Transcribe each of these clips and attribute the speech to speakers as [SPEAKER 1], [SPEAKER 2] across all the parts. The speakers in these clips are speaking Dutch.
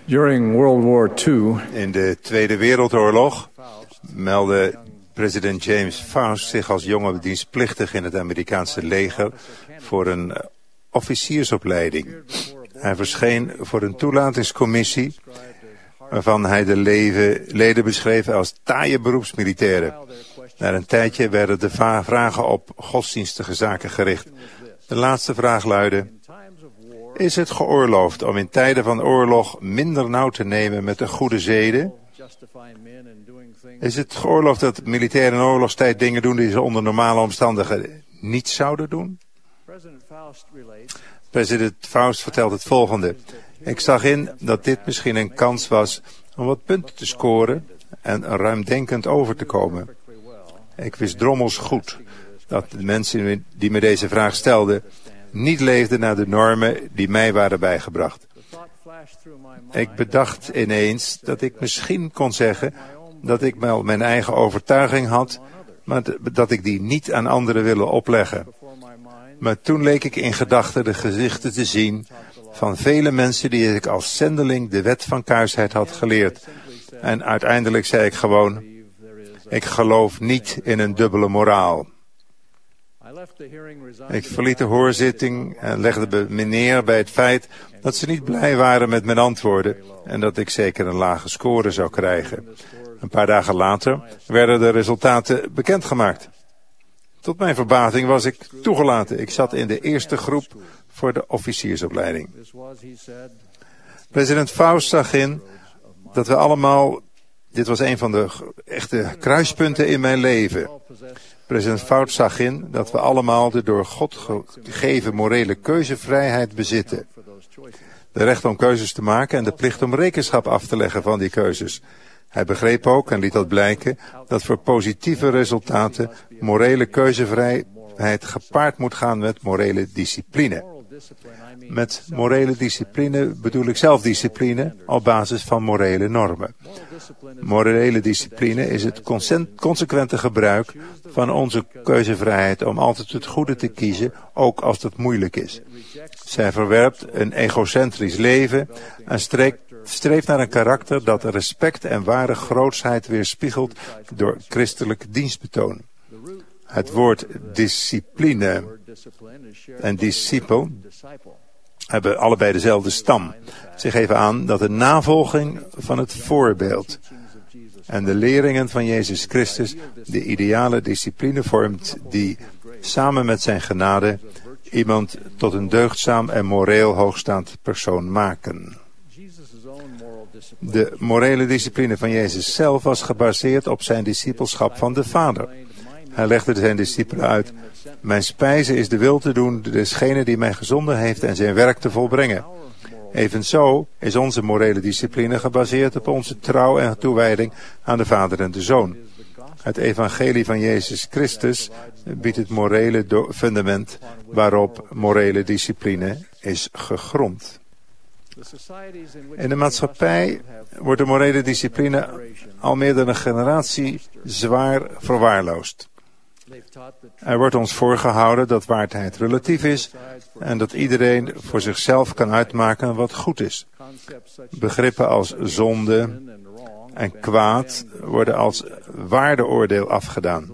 [SPEAKER 1] During World War II,
[SPEAKER 2] in de Tweede Wereldoorlog meldde president James Faust zich als jonge dienstplichtig in het Amerikaanse leger voor een officiersopleiding. Hij verscheen voor een toelatingscommissie waarvan hij de leden beschreef als taaie beroepsmilitairen. Na een tijdje werden de vragen op godsdienstige zaken gericht. De laatste vraag luidde: is het geoorloofd om in tijden van oorlog minder nauw te nemen met de goede zeden? Is het geoorloofd dat militairen in oorlogstijd dingen doen die ze onder normale omstandigheden niet zouden doen? President Faust vertelt het volgende: ik zag in dat dit misschien een kans was om wat punten te scoren en ruimdenkend over te komen. Ik wist drommels goed dat de mensen die me deze vraag stelden niet leefden naar de normen die mij waren bijgebracht. Ik bedacht ineens dat ik misschien kon zeggen dat ik wel mijn eigen overtuiging had, maar dat ik die niet aan anderen wilde opleggen. Maar toen leek ik in gedachten de gezichten te zien van vele mensen die ik als zendeling de wet van kuisheid had geleerd. En uiteindelijk zei ik gewoon: ik geloof niet in een dubbele moraal. Ik verliet de hoorzitting en legde me neer bij het feit dat ze niet blij waren met mijn antwoorden en dat ik zeker een lage score zou krijgen. Een paar dagen later werden de resultaten bekendgemaakt. Tot mijn verbazing was ik toegelaten. Ik zat in de eerste groep voor de officiersopleiding. President Faust zag in dat we allemaal... Dit was een van de echte kruispunten in mijn leven. President Faust zag in dat we allemaal de door God gegeven morele keuzevrijheid bezitten. De recht om keuzes te maken en de plicht om rekenschap af te leggen van die keuzes. Hij begreep ook en liet dat blijken dat voor positieve resultaten morele keuzevrijheid gepaard moet gaan met morele discipline. Met morele discipline bedoel ik zelfdiscipline op basis van morele normen. Morele discipline is het consequente gebruik van onze keuzevrijheid om altijd het goede te kiezen, ook als dat moeilijk is. Zij verwerpt een egocentrisch leven en streeft naar een karakter dat respect en ware grootsheid weerspiegelt door christelijk dienstbetoon. Het woord discipline en discipel hebben allebei dezelfde stam. Ze geven aan dat de navolging van het voorbeeld en de leringen van Jezus Christus de ideale discipline vormt die samen met zijn genade iemand tot een deugdzaam en moreel hoogstaand persoon maken. De morele discipline van Jezus zelf was gebaseerd op zijn discipelschap van de Vader. Hij legde zijn discipelen uit: mijn spijze is de wil te doen desgene die mij gezonden heeft en zijn werk te volbrengen. Evenzo is onze morele discipline gebaseerd op onze trouw en toewijding aan de Vader en de Zoon. Het evangelie van Jezus Christus biedt het morele fundament waarop morele discipline is gegrond. In de maatschappij wordt de morele discipline al meer dan een generatie zwaar verwaarloosd. Er wordt ons voorgehouden dat waarheid relatief is en dat iedereen voor zichzelf kan uitmaken wat goed is. Begrippen als zonde en kwaad worden als waardeoordeel afgedaan.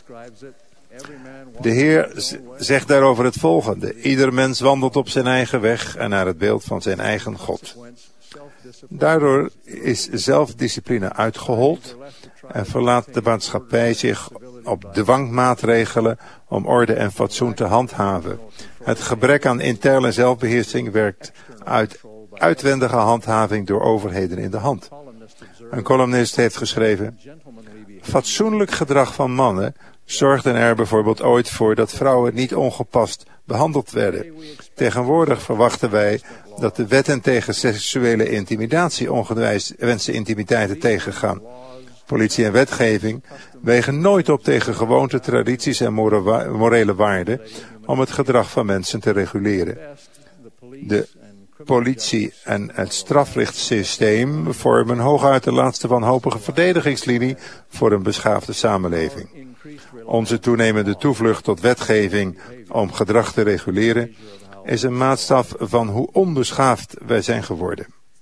[SPEAKER 2] De Heer zegt daarover het volgende: ieder mens wandelt op zijn eigen weg en naar het beeld van zijn eigen God. Daardoor is zelfdiscipline uitgehold en verlaat de maatschappij zich op dwangmaatregelen om orde en fatsoen te handhaven. Het gebrek aan interne zelfbeheersing werkt uit uitwendige handhaving door overheden in de hand. Een columnist heeft geschreven: fatsoenlijk gedrag van mannen zorgden er bijvoorbeeld ooit voor dat vrouwen niet ongepast behandeld werden. Tegenwoordig verwachten wij dat de wetten tegen seksuele intimidatie ongewenste intimiteiten tegengaan. Politie en wetgeving wegen nooit op tegen gewoonten, tradities en morele waarden om het gedrag van mensen te reguleren. De politie en het strafrechtssysteem vormen hooguit de laatste wanhopige verdedigingslinie voor een beschaafde samenleving. Onze toenemende toevlucht tot wetgeving om gedrag te reguleren is een maatstaf van hoe onbeschaafd wij zijn geworden.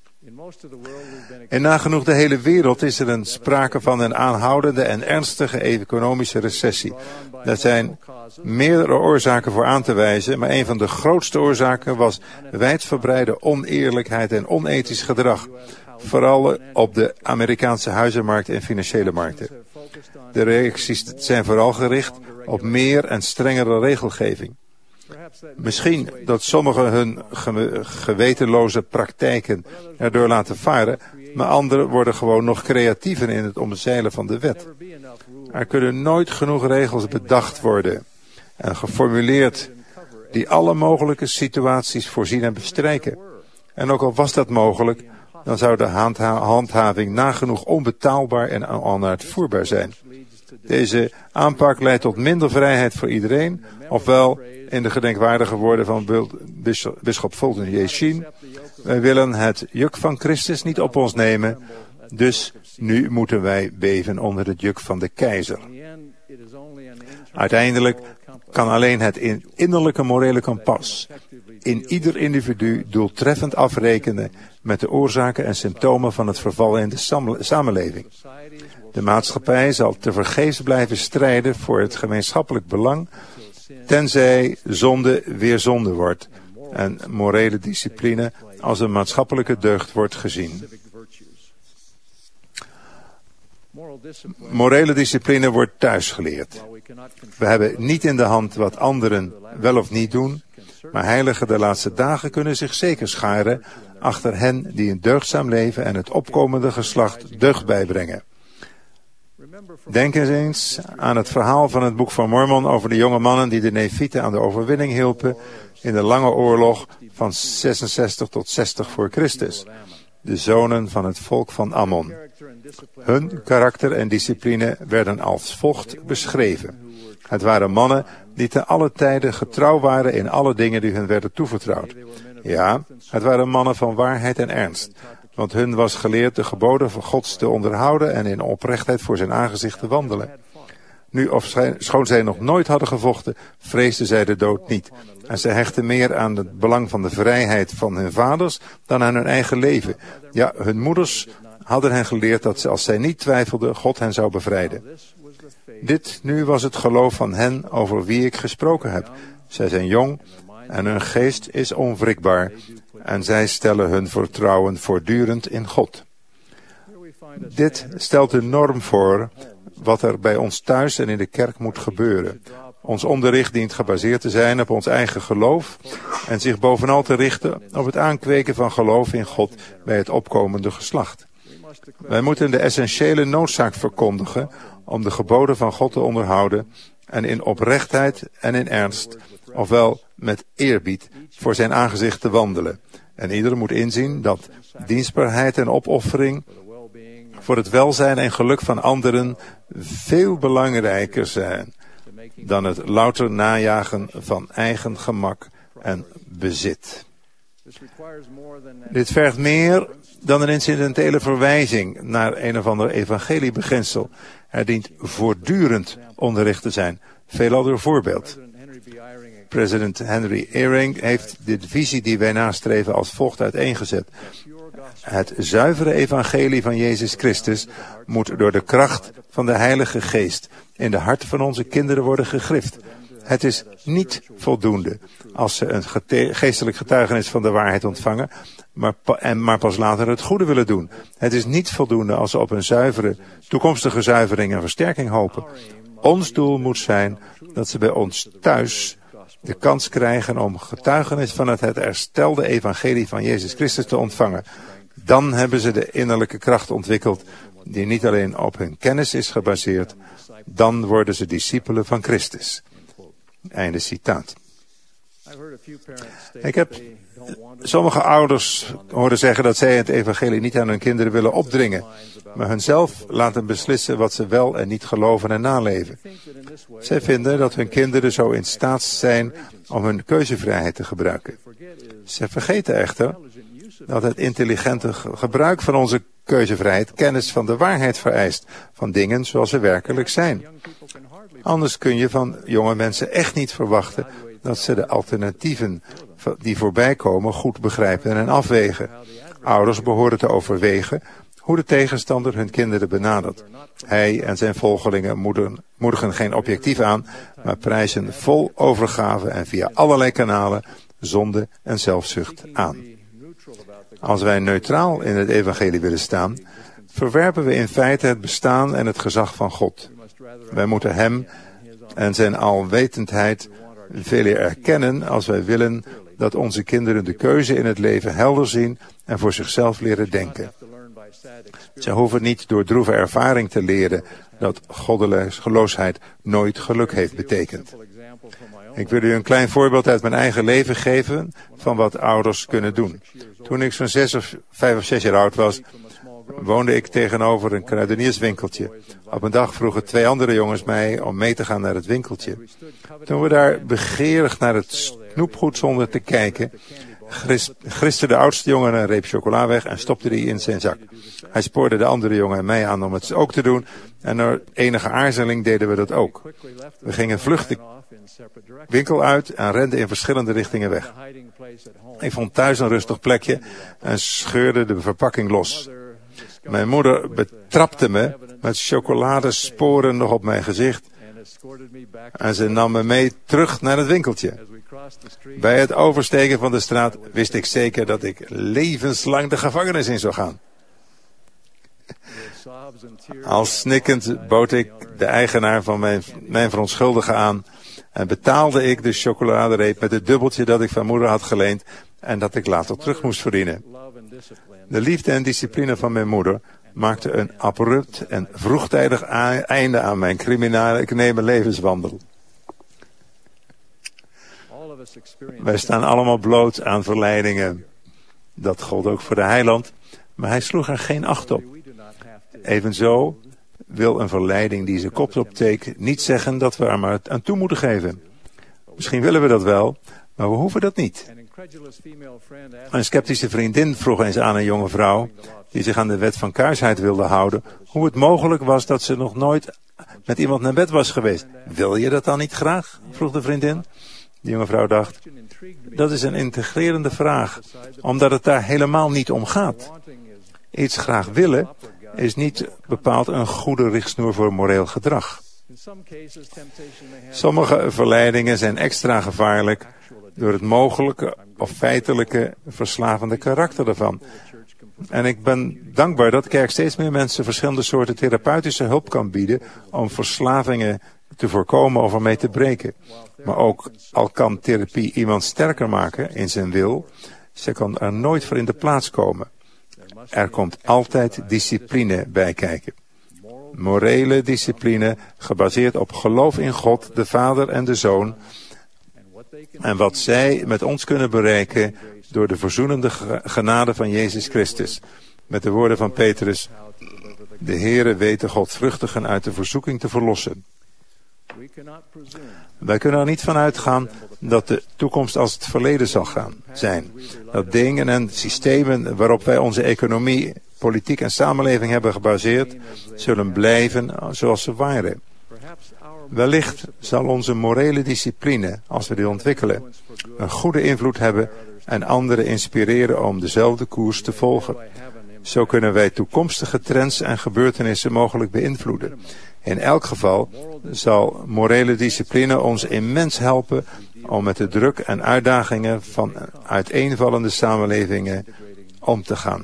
[SPEAKER 2] In nagenoeg de hele wereld is er sprake van een aanhoudende en ernstige economische recessie. Daar zijn meerdere oorzaken voor aan te wijzen, maar een van de grootste oorzaken was wijdverbreide oneerlijkheid en onethisch gedrag. Vooral op de Amerikaanse huizenmarkt en financiële markten. De reacties zijn vooral gericht op meer en strengere regelgeving. Misschien dat sommigen hun gewetenloze praktijken erdoor laten varen, maar anderen worden gewoon nog creatiever in het omzeilen van de wet. Er kunnen nooit genoeg regels bedacht worden en geformuleerd die alle mogelijke situaties voorzien en bestrijken. En ook al was dat mogelijk, dan zou de handhaving nagenoeg onbetaalbaar en onuitvoerbaar zijn. Deze aanpak leidt tot minder vrijheid voor iedereen, ofwel, in de gedenkwaardige woorden van bisschop Fulton J. Sheen, wij willen het juk van Christus niet op ons nemen, dus nu moeten wij beven onder het juk van de keizer. Uiteindelijk kan alleen het innerlijke morele kompas in ieder individu doeltreffend afrekenen met de oorzaken en symptomen van het verval in de samenleving. De maatschappij zal tevergeefs blijven strijden voor het gemeenschappelijk belang, tenzij zonde weer zonde wordt en morele discipline als een maatschappelijke deugd wordt gezien. Morele discipline wordt thuis geleerd. We hebben niet in de hand wat anderen wel of niet doen, maar heiligen der laatste dagen kunnen zich zeker scharen achter hen die een deugdzaam leven en het opkomende geslacht deugd bijbrengen. Denk eens aan het verhaal van het boek van Mormon over de jonge mannen die de Nefieten aan de overwinning hielpen in de lange oorlog van 66 tot 60 voor Christus. De zonen van het volk van Ammon. Hun karakter en discipline werden als volgt beschreven. Het waren mannen die te alle tijden getrouw waren in alle dingen die hun werden toevertrouwd. Ja, het waren mannen van waarheid en ernst, want hun was geleerd de geboden van Gods te onderhouden en in oprechtheid voor zijn aangezicht te wandelen. Nu, schoon zij nog nooit hadden gevochten, vreesden zij de dood niet. En zij hechten meer aan het belang van de vrijheid van hun vaders dan aan hun eigen leven. Ja, hun moeders hadden hen geleerd dat als zij niet twijfelden, God hen zou bevrijden. Dit nu was het geloof van hen over wie ik gesproken heb. Zij zijn jong en hun geest is onwrikbaar en zij stellen hun vertrouwen voortdurend in God. Dit stelt een norm voor wat er bij ons thuis en in de kerk moet gebeuren. Ons onderricht dient gebaseerd te zijn op ons eigen geloof en zich bovenal te richten op het aankweken van geloof in God bij het opkomende geslacht. Wij moeten de essentiële noodzaak verkondigen om de geboden van God te onderhouden en in oprechtheid en in ernst, ofwel met eerbied, voor zijn aangezicht te wandelen. En ieder moet inzien dat dienstbaarheid en opoffering voor het welzijn en geluk van anderen veel belangrijker zijn dan het louter najagen van eigen gemak en bezit. Dit vergt meer dan een incidentele verwijzing naar een of ander evangeliebeginsel. Er dient voortdurend onderricht te zijn. Veelal door voorbeeld. President Henry Eyring heeft de visie die wij nastreven als volgt uiteengezet. Het zuivere evangelie van Jezus Christus moet door de kracht van de Heilige Geest in de harten van onze kinderen worden gegrift. Het is niet voldoende als ze een geestelijk getuigenis van de waarheid ontvangen, maar pas later het goede willen doen. Het is niet voldoende als ze op een toekomstige zuivering en versterking hopen. Ons doel moet zijn dat ze bij ons thuis de kans krijgen om getuigenis van het herstelde evangelie van Jezus Christus te ontvangen. Dan hebben ze de innerlijke kracht ontwikkeld die niet alleen op hun kennis is gebaseerd, dan worden ze discipelen van Christus. Einde citaat. Ik heb sommige ouders horen zeggen dat zij het evangelie niet aan hun kinderen willen opdringen, maar hunzelf laten beslissen wat ze wel en niet geloven en naleven. Zij vinden dat hun kinderen zo in staat zijn om hun keuzevrijheid te gebruiken. Ze vergeten echter dat het intelligente gebruik van onze keuzevrijheid kennis van de waarheid vereist, van dingen zoals ze werkelijk zijn. Anders kun je van jonge mensen echt niet verwachten dat ze de alternatieven die voorbij komen goed begrijpen en afwegen. Ouders behoren te overwegen hoe de tegenstander hun kinderen benadert. Hij en zijn volgelingen moedigen geen objectief aan, maar prijzen vol overgave en via allerlei kanalen zonde en zelfzucht aan. Als wij neutraal in het evangelie willen staan, verwerpen we in feite het bestaan en het gezag van God. Wij moeten hem en zijn alwetendheid veel eer erkennen als wij willen dat onze kinderen de keuze in het leven helder zien en voor zichzelf leren denken. Zij hoeven niet door droeve ervaring te leren dat goddeloosheid nooit geluk heeft betekend. Ik wil u een klein voorbeeld uit mijn eigen leven geven van wat ouders kunnen doen. Toen ik zo'n 5 of 6 jaar oud was, woonde ik tegenover een kruidenierswinkeltje. Op een dag vroegen 2 andere jongens mij om mee te gaan naar het winkeltje. Toen we daar begeerig naar het snoepgoed stonden te kijken, griste de oudste jongen een reep chocola weg en stopte die in zijn zak. Hij spoorde de andere jongen en mij aan om het ook te doen en door enige aarzeling deden we dat ook. We gingen vlug de winkel uit en renden in verschillende richtingen weg. Ik vond thuis een rustig plekje en scheurde de verpakking los. Mijn moeder betrapte me met chocoladesporen nog op mijn gezicht en ze nam me mee terug naar het winkeltje. Bij het oversteken van de straat wist ik zeker dat ik levenslang de gevangenis in zou gaan. Al snikkend bood ik de eigenaar van mijn verontschuldigen aan en betaalde ik de chocoladereep met het dubbeltje dat ik van moeder had geleend en dat ik later terug moest verdienen. De liefde en discipline van mijn moeder maakte een abrupt en vroegtijdig einde aan mijn criminele levenswandel. Wij staan allemaal bloot aan verleidingen. Dat gold ook voor de heiland, maar hij sloeg er geen acht op. Evenzo wil een verleiding die zijn kop opsteekt niet zeggen dat we er maar aan toe moeten geven. Misschien willen we dat wel, maar we hoeven dat niet. Een sceptische vriendin vroeg eens aan een jonge vrouw, die zich aan de wet van kuisheid wilde houden, hoe het mogelijk was dat ze nog nooit met iemand naar bed was geweest. Wil je dat dan niet graag? Vroeg de vriendin. De jonge vrouw dacht, dat is een integrerende vraag, omdat het daar helemaal niet om gaat. Iets graag willen is niet bepaald een goede richtsnoer voor moreel gedrag. Sommige verleidingen zijn extra gevaarlijk door het mogelijke of feitelijke verslavende karakter ervan. En ik ben dankbaar dat de kerk steeds meer mensen verschillende soorten therapeutische hulp kan bieden om verslavingen te voorkomen of ermee te breken. Maar ook al kan therapie iemand sterker maken in zijn wil, ze kan er nooit voor in de plaats komen. Er komt altijd discipline bij kijken. Morele discipline gebaseerd op geloof in God, de Vader en de Zoon. En wat zij met ons kunnen bereiken door de verzoenende genade van Jezus Christus. Met de woorden van Petrus, de Heere weet de godvruchtigen uit de verzoeking te verlossen. Wij kunnen er niet van uitgaan dat de toekomst als het verleden zal zijn. Dat dingen en systemen waarop wij onze economie, politiek en samenleving hebben gebaseerd, zullen blijven zoals ze waren. Wellicht zal onze morele discipline, als we die ontwikkelen, een goede invloed hebben en anderen inspireren om dezelfde koers te volgen. Zo kunnen wij toekomstige trends en gebeurtenissen mogelijk beïnvloeden. In elk geval zal morele discipline ons immens helpen om met de druk en uitdagingen van uiteenvallende samenlevingen om te gaan.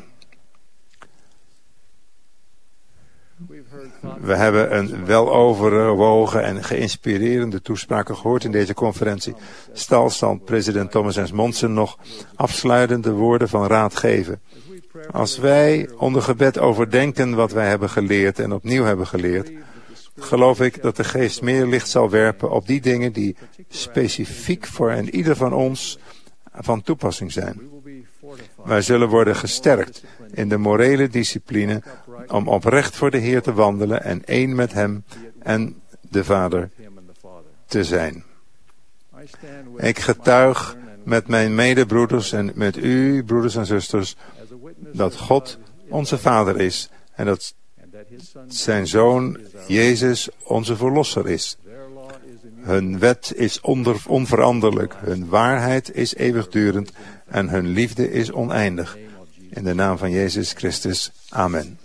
[SPEAKER 2] We hebben een weloverwogen en geïnspirerende toespraken gehoord in deze conferentie. Zal president Thomas S. Monson nog afsluitende woorden van raad geven. Als wij onder gebed overdenken wat wij hebben geleerd en opnieuw hebben geleerd, geloof ik dat de Geest meer licht zal werpen op die dingen die specifiek voor en ieder van ons van toepassing zijn. Wij zullen worden gesterkt in de morele discipline om oprecht voor de Heer te wandelen en één met Hem en de Vader te zijn. Ik getuig met mijn medebroeders en met u, broeders en zusters, dat God onze Vader is en dat zijn Zoon Jezus onze Verlosser is. Hun wet is onveranderlijk, hun waarheid is eeuwigdurend en hun liefde is oneindig. In de naam van Jezus Christus. Amen.